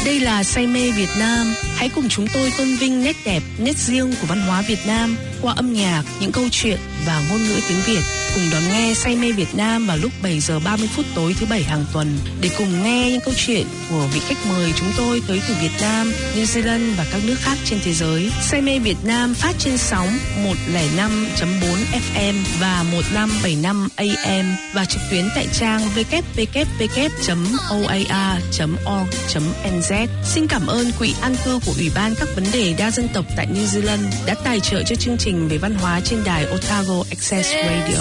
Đây là Say mê Việt Nam. Hãy cùng chúng tôi tôn vinh nét đẹp, nét riêng của văn hóa Việt Nam qua âm nhạc, những câu chuyện và ngôn ngữ tiếng Việt. Cùng đón nghe Say mê Việt Nam vào lúc 7 giờ 30 phút tối thứ Bảy hàng tuần để cùng nghe những câu chuyện của vị khách mời chúng tôi tới từ Việt Nam, New Zealand và các nước khác trên thế giới. Say mê Việt Nam phát trên sóng 105.4 FM và 1575 AM và trực tuyến tại trang www.oar.org.nz. Xin cảm ơn Quỹ An cư của Ủy ban các vấn đề đa dân tộc tại New Zealand đã tài trợ cho chương trình về văn hóa trên đài Otago Access Radio.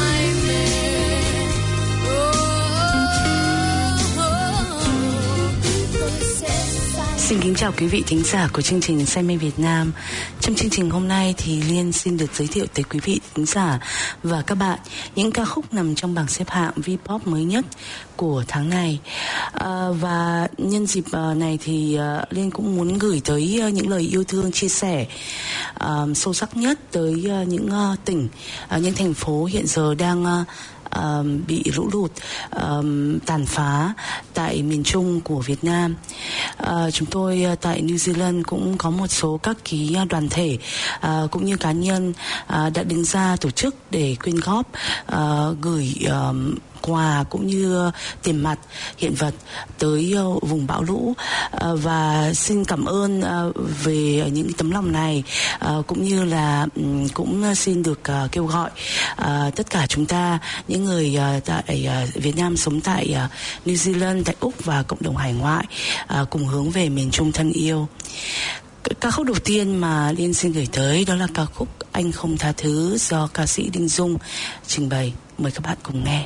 Xin kính chào quý vị thính giả của chương trình Say mê Việt Nam. Trong chương trình hôm nay thì Liên xin được giới thiệu tới quý vị thính giả và các bạn những ca khúc nằm trong bảng xếp hạng V-pop mới nhất của tháng này. Và nhân dịp này thì Liên cũng muốn gửi tới những lời yêu thương chia sẻ sâu sắc nhất tới những tỉnh, những thành phố hiện giờ đang bị lũ lụt tàn phá tại miền Trung của Việt Nam. Chúng tôi tại New Zealand cũng có một số các cái đoàn thể cũng như cá nhân đã đứng ra tổ chức để quyên góp, gửi quà cũng như tiền mặt, hiện vật tới vùng bão lũ, và xin cảm ơn về những tấm lòng này, cũng như là cũng xin được kêu gọi tất cả chúng ta, những người tại Việt Nam sống tại New Zealand, tại Úc và cộng đồng hải ngoại cùng hướng về miền Trung thân yêu. Ca khúc đầu tiên mà Liên xin gửi tới đó là ca khúc Anh Không Tha Thứ do ca sĩ Đinh Dung trình bày. Mời các bạn cùng nghe.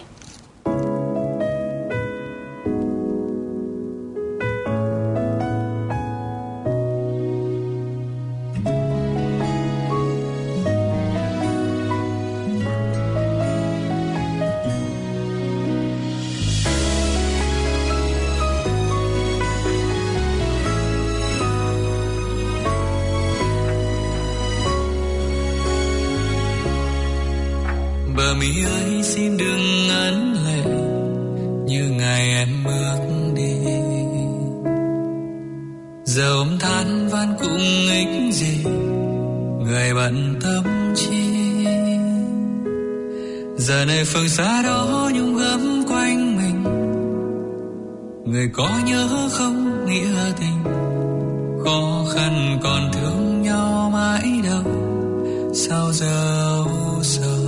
Bờ mi ơi xin đừng ngấn lệ như ngày em bước đi, giờ ôm than van cũng ích gì, người bận tâm chi. Giờ này phương xa đó nhung gấm quanh mình, người có nhớ không nghĩa tình, khó khăn còn thương nhau mãi đâu, sao giờ âu sầu.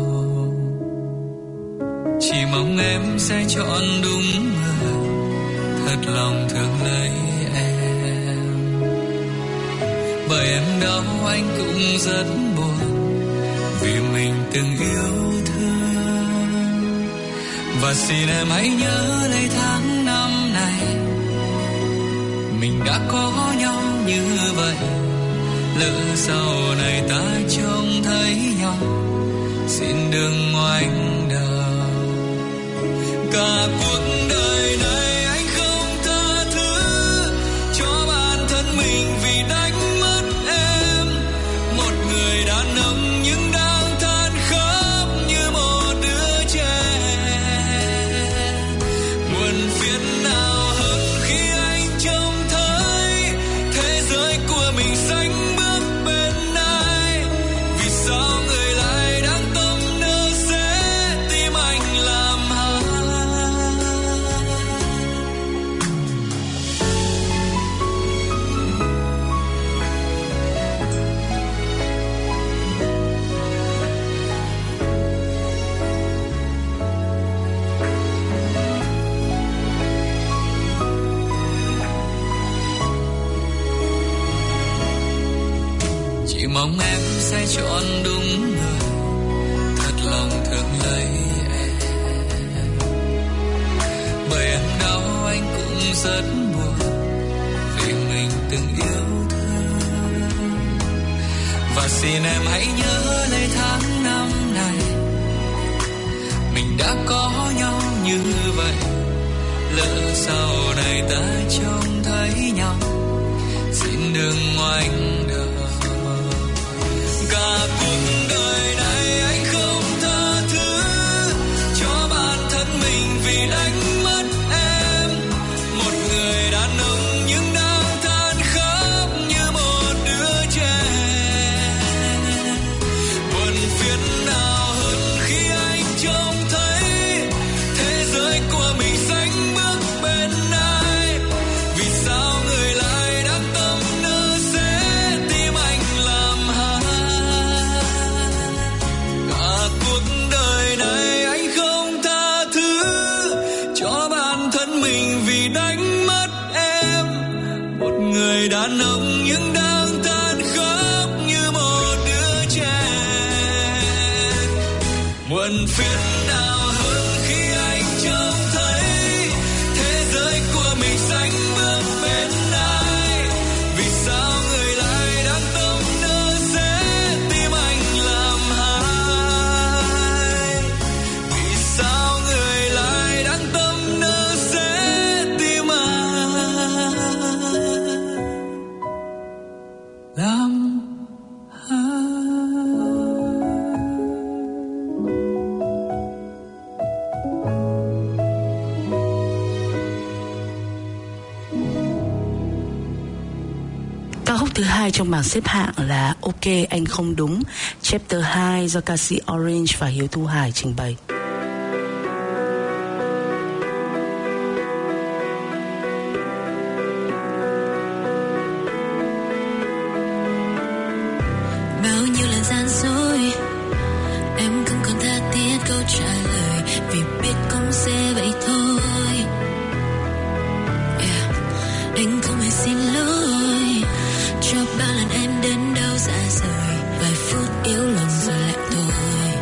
Chỉ mong em sẽ chọn đúng người, thật lòng thương lấy em. Bởi em đau anh cũng rất buồn, vì mình từng yêu thương. Và xin em hãy nhớ lấy tháng năm này, mình đã có nhau như vậy. Lỡ sau này ta trông thấy nhau, xin đừng ngoảnh đầu. Cả cuộc đời này anh không tha thứ cho bản thân mình vì đánh mất em. Một người đàn ông nhưng đang than khóc như một đứa trẻ. Buồn phiền nào hơn khi anh trông thấy thế giới của mình xanh bước bên ai. Vì sao người lại đang tâm nỡ sẽ tim anh làm hại. Chỉ mong em sẽ chọn đúng người, thật lòng thương lấy em. Bởi em đau anh cũng rất buồn, vì mình từng yêu thương. Và xin em hãy nhớ lấy tháng năm này, mình đã có nhau như vậy. Lỡ sau này ta trông thấy nhau, xin đừng ngoảnh đầu. Cả cuộc đời này anh không tha thứ cho bản thân mình vì đánh mất em. Một người đàn ông nhưng mình vì đánh mất em. Một người đàn ông nhưng đang than khóc như một đứa trẻ. Muộn phiền nào hơn khi anh trông thấy thế giới của mình sánh bước bên ai. Vì sao người lại đang tâm nỡ sẽ tim anh làm hại. Vì sao người lại đang tâm nỡ sẽ tim anh làm Ca khúc thứ hai trong bảng xếp hạng là Ok Anh Không Đúng, Chapter 2 do ca sĩ Orange và Hiếu Thu Hải trình bày. Bao nhiêu lần gian dối, em không còn tha thiết câu trả lời, vì biết cũng sẽ vậy thôi. Anh không hề xin lỗi cho bao lần em đến đâu xa rời, vài phút yếu lòng rồi lại thôi.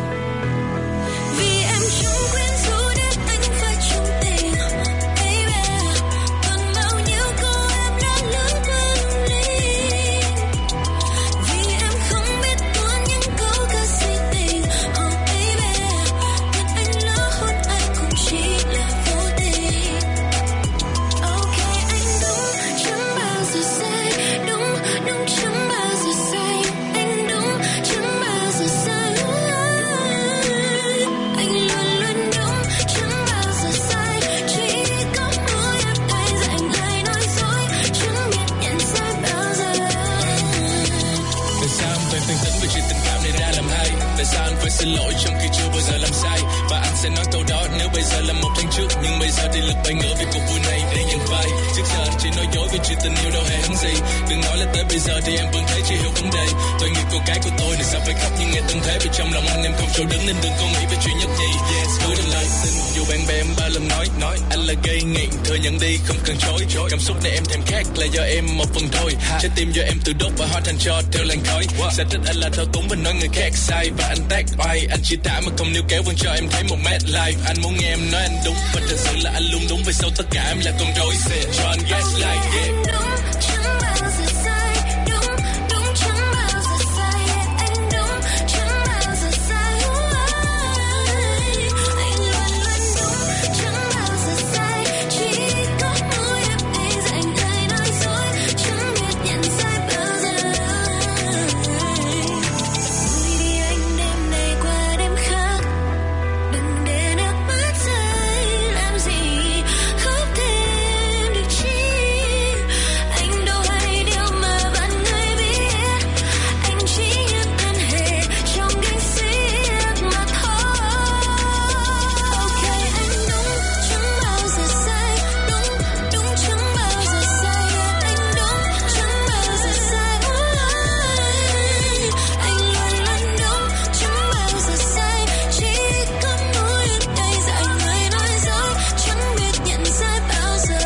Vì em chẳng quyến rũ đến anh phải chung tình, baby. Còn bao nhiêu cô em đã lỡ thương linh. Vì em không biết tuôn những câu ca si tình, oh baby. Biết anh lỡ hôn anh cũng chỉ là vô tình. Ok anh đúng, chẳng bao giờ sai, đúng, đúng chẳng bao giờ sai. Anh đúng, chẳng bao giờ sai. Anh luôn luôn đúng, chẳng bao giờ sai. Chỉ có mỗi em đây dành lời nói dối, chẳng biết nhận sai bao giờ. Tại sao anh phải bình tĩnh vì chuyện tình cảm này ra làm hay? Tại sao anh phải xin lỗi trong khi chưa bao giờ làm sai? Và anh sẽ nói câu đó nếu bây giờ là 1 tháng trước, nhưng bây giờ thì lực bay ngửa vì cuộc vui này để nhận vai. Trước giờ anh chỉ nói dối vì chuyện tình yêu đâu hề hấn gì. Đừng nói là tới bây giờ thì em vẫn thấy chưa hiểu vấn đề. Tội nghiệp cô gái của tôi này sao phải khóc như nghe từng thế, vì trong lòng anh em không chỗ đứng nên đừng có nghĩ về chuyện nhất nhì. Yes, cứ đừng lại tin dù bạn bè em bao lần nói anh là gây nghiện, thừa nhận đi không cần chối. Cảm xúc này em thèm khát là do em một phần thôi. Trái tim do em tự đốt và hóa thành cho theo làn khói. Sẽ thích anh là thao túng và nói người khác sai, và anh tác oai. Anh chỉ thả mà không níu kéo vẫn cho em thấy một mad life. Anh muốn nghe em nói anh đúng, và thật sự là anh luôn đúng. Vì sau tất cả em là con rối, cho anh gaslight, yeah. Anh đúng, chẳng bao giờ sai. Đúng, đúng chẳng bao giờ sai. Anh đúng, chẳng bao giờ sai. Anh luôn luôn đúng, chẳng bao giờ sai. Chỉ có mỗi em đây dành lời nói dối, chẳng biết nhận sai bao giờ. Vui đi anh đêm này qua đêm khác, đừng để nước mắt rơi. Làm gì khóc thêm được chi? Anh đâu hay điều mà bạn người biết. Anh chỉ như thân hề trong kinh xiết mà thôi. Ok anh đúng, chẳng bao giờ sai. Đúng, đúng chẳng bao giờ sai. Anh đúng, chẳng bao giờ sai. Anh luôn luôn đúng, chẳng bao giờ sai. Chỉ có mỗi em đây dành lời nói dối, chẳng biết nhận sai bao giờ.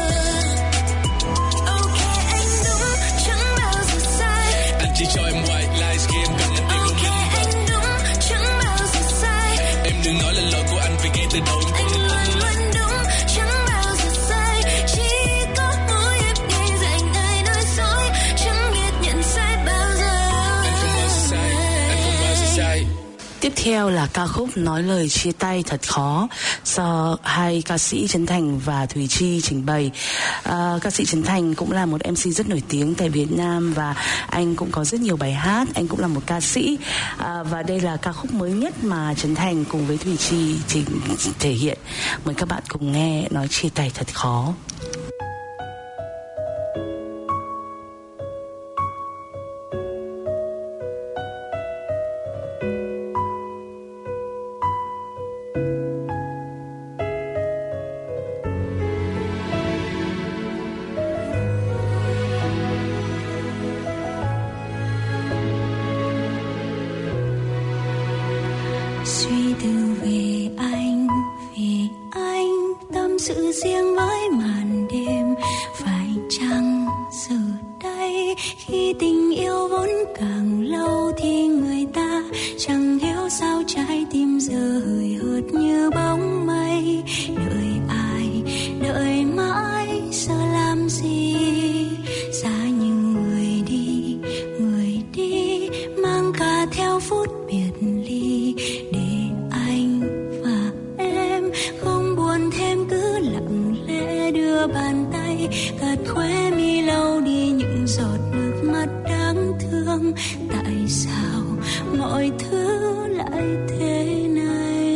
Ok anh đúng, chẳng bao giờ sai. Anh chỉ cho em white lies khi em cần anh đi Ok không anh đúng, chẳng bao giờ sai. Em đừng nói là lỗi của anh vì ngay từ đầu em Anh không luôn luôn đúng, chẳng bao giờ sai. Chỉ có mỗi em đây dành lời nói dối, chẳng biết nhận sai bao giờ. Anh không bao giờ sai, anh không bao giờ sai. Tiếp theo là ca khúc Nói Lời Chia Tay Thật Khó do hai ca sĩ Trấn Thành và Thùy Chi trình bày. Ca sĩ Trấn Thành cũng là một MC rất nổi tiếng tại Việt Nam và anh cũng có rất nhiều bài hát, anh cũng là một ca sĩ. Và đây là ca khúc mới nhất mà Trấn Thành cùng với Thùy Chi thể hiện. Mời các bạn cùng nghe Nói Chia Tay Thật Khó. Suy tư về anh, vì anh tâm sự riêng với cuối màn đêm. Phải chăng giờ đây khi tình yêu vốn càng lâu thì người ta chẳng hiểu sao trái tim giờ hời hợt như bóng mây. Đợi ai, đợi mãi giờ làm gì? Xa như người đi mang cả theo phút biệt ly. Để anh và em không buồn thêm cứ lặng lẽ đưa bàn tay gạt khóe mi lau đi những giọt nước mắt đáng thương. Tại sao mọi thứ lại thế này?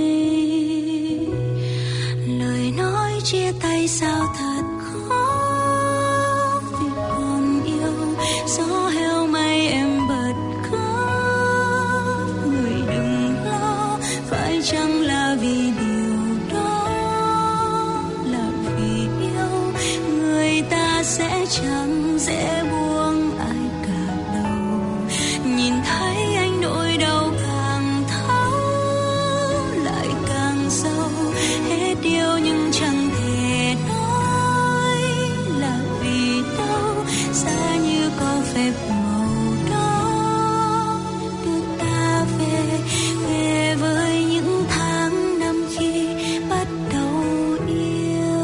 Lời nói chia tay sao thật khó vì còn yêu. Gió heo may em bật khóc. Người đừng lo, phải chăng là vì điều đó là vì yêu. Người ta sẽ chẳng dễ buông ai cả đâu. Nhìn thấy anh nỗi đau càng thấu lại càng sâu. Hết yêu nhưng chẳng thể nói là vì đâu. Xa như có phép màu đó đưa ta về, về với những tháng năm khi bắt đầu yêu.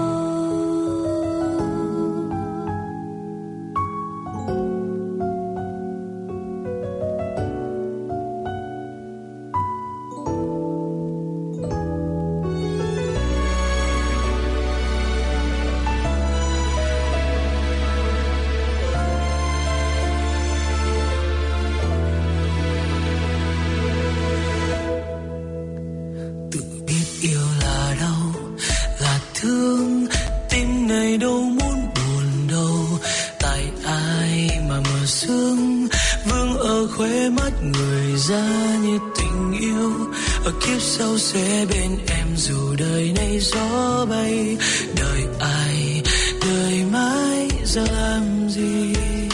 Tự biết yêu là đau, là thương, tim này đâu muốn buồn đâu. Tại ai mà mờ sương vương ở khóe mắt người ra như tình yêu. Ở kiếp sau sẽ bên em dù đời này gió bay. Đời ai, đời mãi giờ làm gì?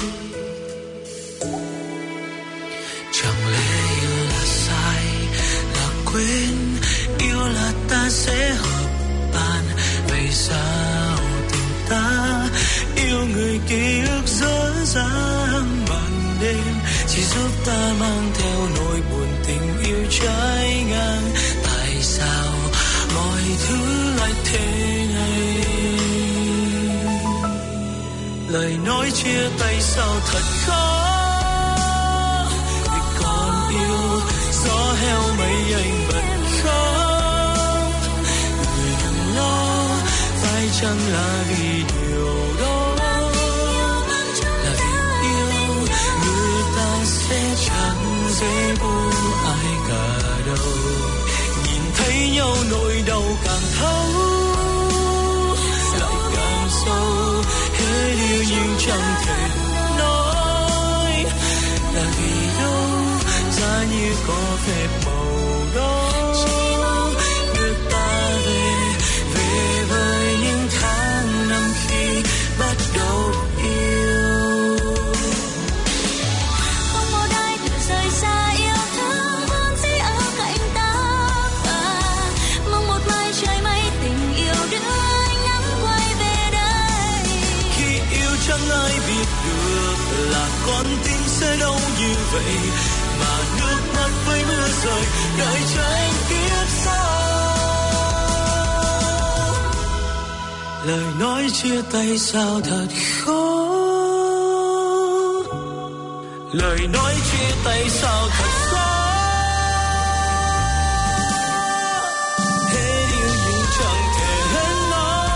Chẳng lẽ yêu là sai, là quên, yêu là ta sẽ hợp tan. Vậy sao tình ta yêu người ký ức dở dang ban đêm chỉ giúp ta mang theo nỗi buồn tình yêu trái ngang. Tại sao mọi thứ lại thế này? Lời nói chia tay sao thật khó vì còn yêu. Gió heo mấy anh bật khóc. Người đừng lo, phải chăng là vì điều đó là vì yêu. Người ta sẽ chẳng dễ buông ai cả đâu. Nhìn thấy nhau nỗi đau càng thấu lại càng sâu. Hết yêu nhưng chẳng thể nói là vì đâu. Giá như có phép màu đó đưa ta về, về với những tháng năm khi bắt đầu yêu. Không một ai tự rời xa yêu thương vẫn sẽ ở cạnh ta. Và mong một mai trời mây tình yêu đưa anh nắng quay về đây. Khi yêu chẳng ai biết được là con tim sẽ đâu như vậy. Mà nước mắt với mưa rơi đợi chờ anh kiếp sau. Lời nói chia tay sao thật khó. Lời nói chia tay sao thật khó. Hết yêu nhưng chẳng thể hết nói.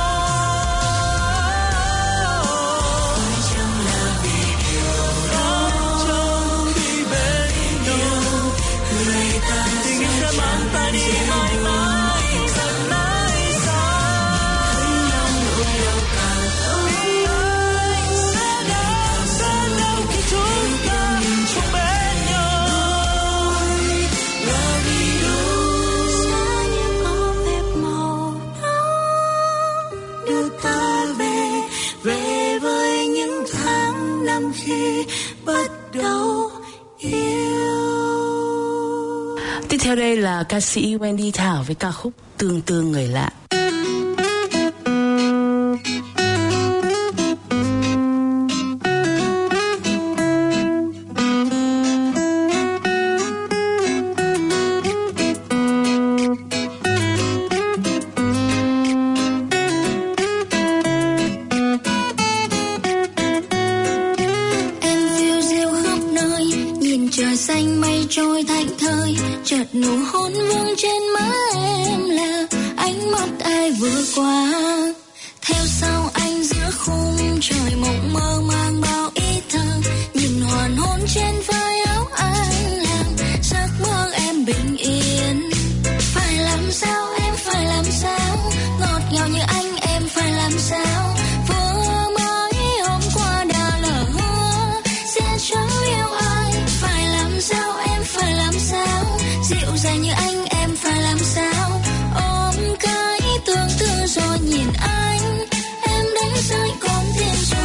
Phải chăng là vì điều đó trong khi bên nhau người ta tình sẽ mang ta đi mãi mãi. Rằng mãi sao thấy nhau nỗi đau càng thấu. Xa đâu khi chúng ta không bên nhau là vì đâu. Xa như có phép màu đó đưa ta về, về với những tháng năm khi bắt đầu yêu. Tiếp theo đây là ca sĩ Wendy Thảo với ca khúc Tương Tương Người Lạ. nụ hôn vương trên má em là ánh mắt ai vừa qua. Theo sau anh giữa khung trời mộng mơ mang bao ý thơ, nhìn hoàn hôn trên vai áo anh làm giấc mơ em bình yên. Phải làm sao em phải làm sao, ngọt ngào như anh em phải làm sao. Vừa mới hôm qua đã lỡ hứa sẽ chẳng yêu ai. Phải làm sao em phải làm sao, dịu dàng như anh em phải làm sao. Ôm cái tương tư rồi nhìn anh, em đánh rơi con tim rồi.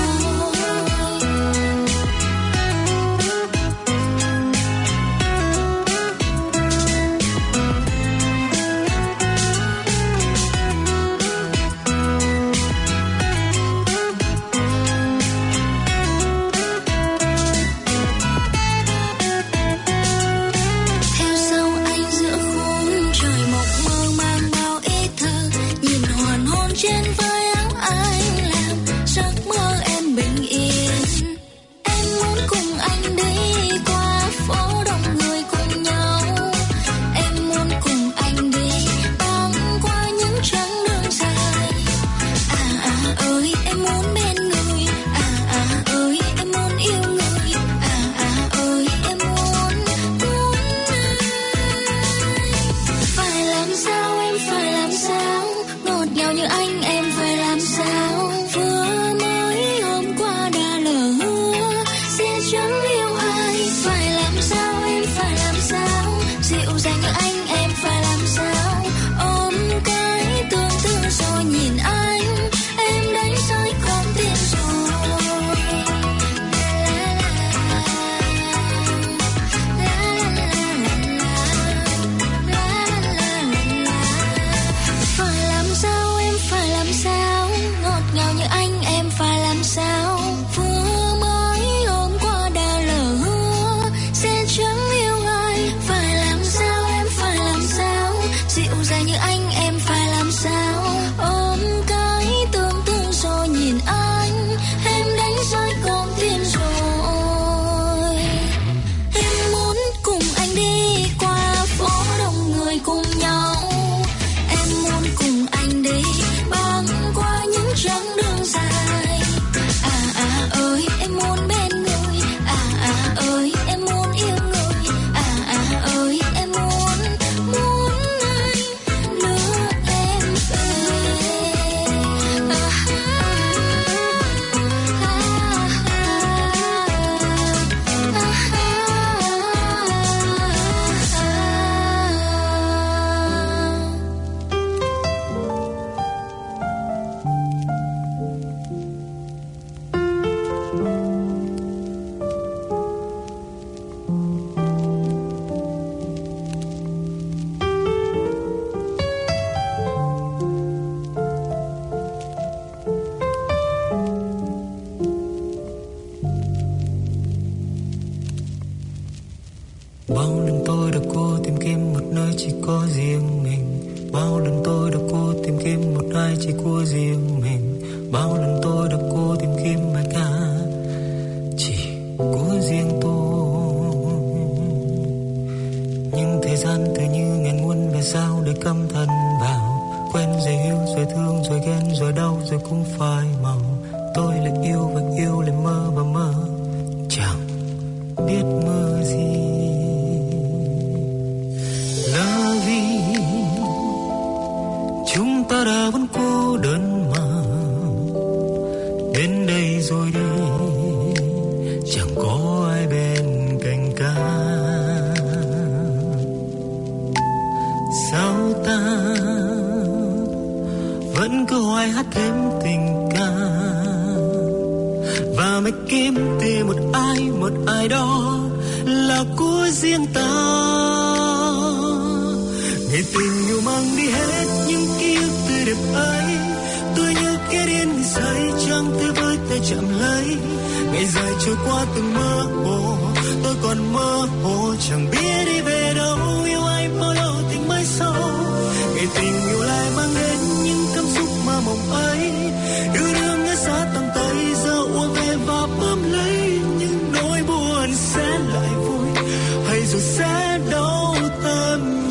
Ngày dài trôi qua từng mơ hồ, tôi còn mơ hồ chẳng biết đi về đâu. Yêu ai bao lâu tình mới sâu, ngày tình yêu lại mang đến những cảm xúc mơ mộng ấy. Yêu đương ngỡ xa tầm tay, giờ ùa về và bám lấy những nỗi buồn sẽ lại vui, hay rồi sẽ đau tâm.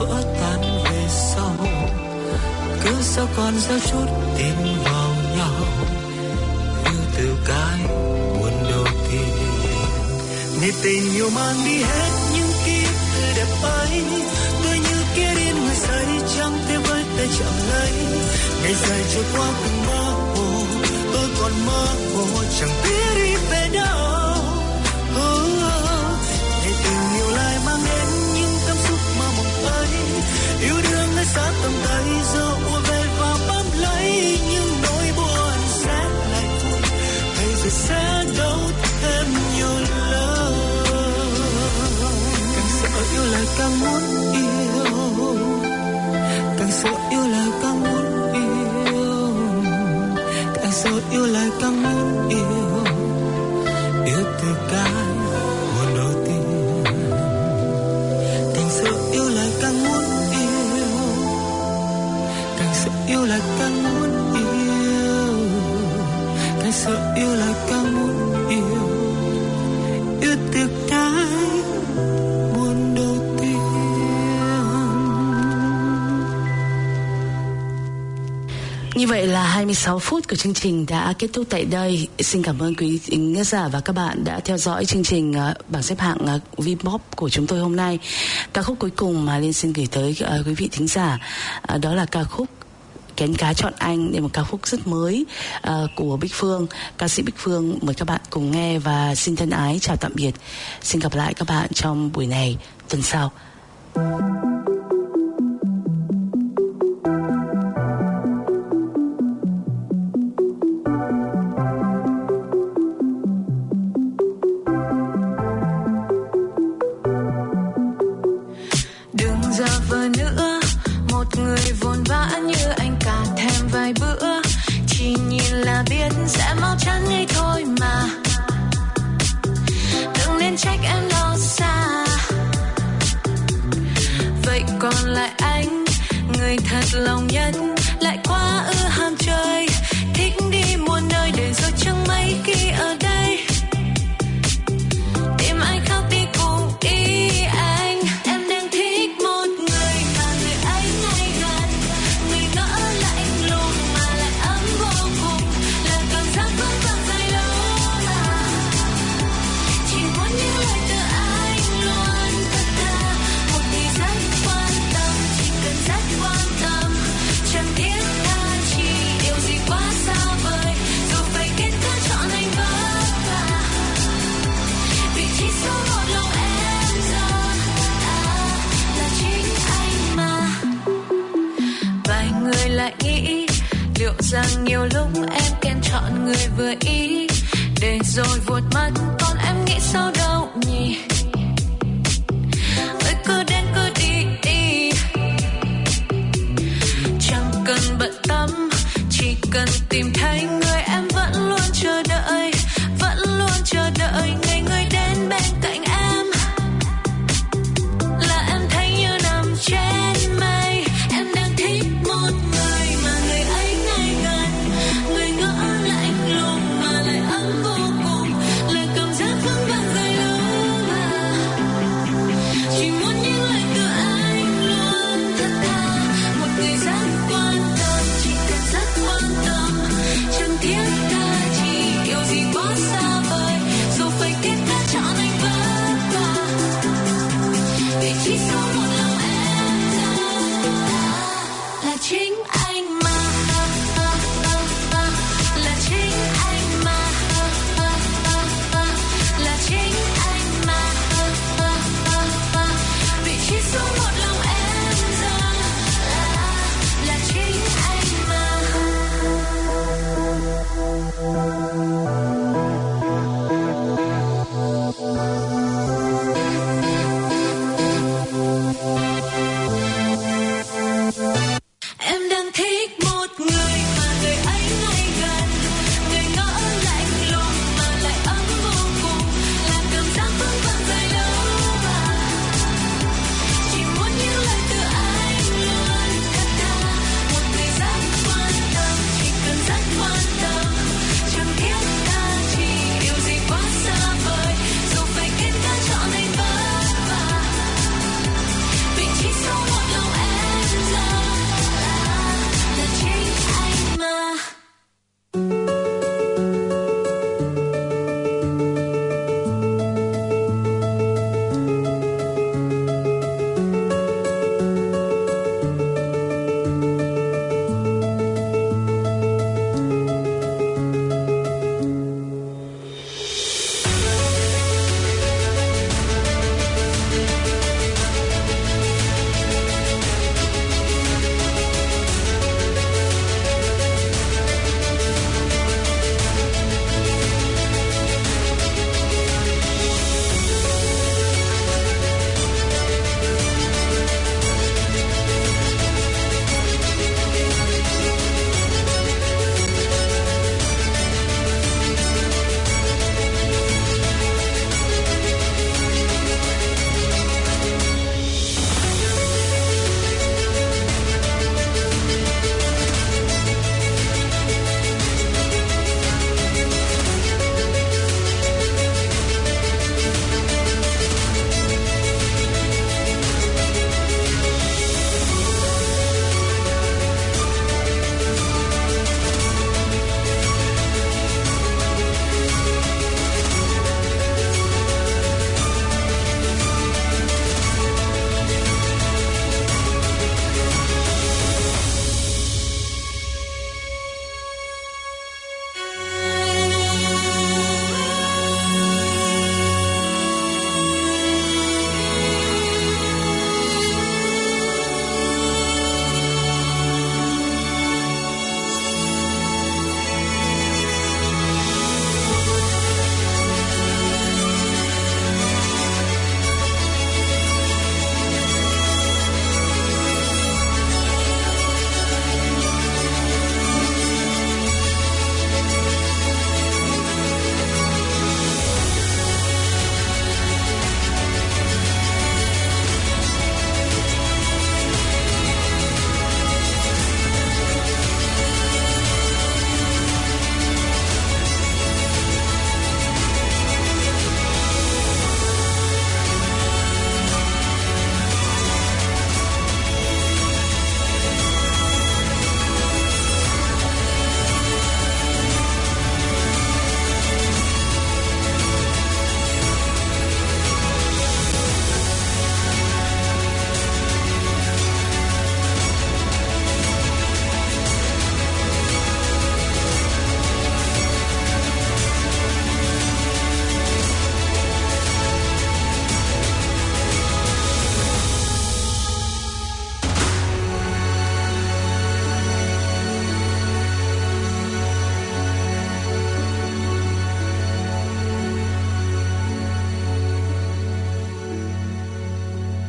vỡ tan về sau. Cứ sao còn gieo chút tin vào nhau, yêu từ cái buồn đầu tiên. Ngày tình yêu mang đi hết những ký ức tươi đẹp ấy, tôi như kia điên người say chẳng thể với tay chạm lấy. Ngày dài trôi qua từng mơ hồ, tôi còn mơ hồ chẳng biết đi về đâu. Ngày tình yêu lại mang đến những cảm xúc mơ mộng ấy, yêu đương nơi xa tầm tay giờ ùa về và bám lấy những nỗi buồn sẽ lại vui. Ngày rồi sẽ đâu thêm nhiều lần. Càng sợ yêu lại càng muốn yêu, càng sợ yêu lại càng muốn yêu, càng sợ yêu lại càng muốn yêu, yêu từ cái buồn đầu tiên. Càng sợ yêu lại càng muốn yêu, càng sợ yêu lại càng muốn yêu, càng sợ yêu lại càng muốn yêu, yêu từ cái buồn đầu tiên. Như vậy là 26 phút của chương trình đã kết thúc tại đây. Xin cảm ơn quý khán giả và các bạn đã theo dõi chương trình bảng xếp hạng Vpop của chúng tôi hôm nay. Ca khúc cuối cùng mà Liên xin gửi tới quý vị thính giả đó là ca khúc Kén Cá Chọn Anh, để một ca khúc rất mới của Bích Phương, ca sĩ Bích Phương. Mời các bạn cùng nghe và xin thân ái chào tạm biệt. Xin gặp lại các bạn trong buổi này tuần sau. Đừng giả vờ nữa, một người vồn vã như anh cả thèm vài bữa, chỉ nhìn là biết sẽ mau chán ngay thôi mà. Đừng nên trách em lo xa. Vậy còn lại anh, người thật lòng nhân, lại quá ham chơi, thích đi muôn nơi để rồi chẳng mấy khi ở đây. Tim anh khóc đi cùng ý anh. Em đang thích một người mà người ấy ngay gần, người ngỡ lạnh lùng mà lại ấm vô cùng, là cảm giác vẫn còn dài lâu mà. Chỉ muốn những lời từ anh luôn thật thà, một người rất quan tâm, chỉ cần rất quan tâm, chẳng thiết tha chi điều gì quá xa vời, dù phải kết thúc chọn anh vất vả. Vị trí số một lòng em giờ là chính anh mà. Vài người lại nghĩ liệu rằng nhiều lúc em kén chọn người vừa ý, để rồi vụt mất, còn em nghĩ sao đâu nhỉ?